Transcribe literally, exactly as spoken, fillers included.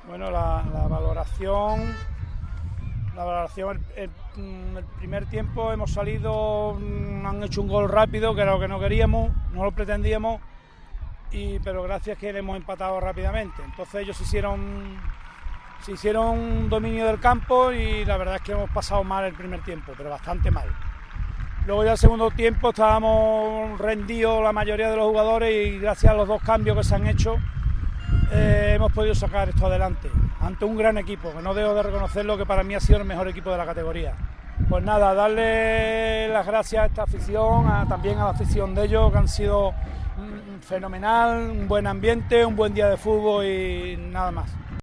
Bueno, la, la valoración, la valoración, el, el, el primer tiempo hemos salido, han hecho un gol rápido, que era lo que no queríamos, no lo pretendíamos, y, pero gracias que le hemos empatado rápidamente. Entonces ellos hicieron, se hicieron un dominio del campo y la verdad es que hemos pasado mal el primer tiempo, pero bastante mal. Luego ya el segundo tiempo estábamos rendidos la mayoría de los jugadores y gracias a los dos cambios que se han hecho eh, hemos podido sacar esto adelante ante un gran equipo, que no debo de reconocerlo, que para mí ha sido el mejor equipo de la categoría. Pues nada, darle las gracias a esta afición, a, también a la afición de ellos, que han sido mm, fenomenal, un buen ambiente, un buen día de fútbol y nada más.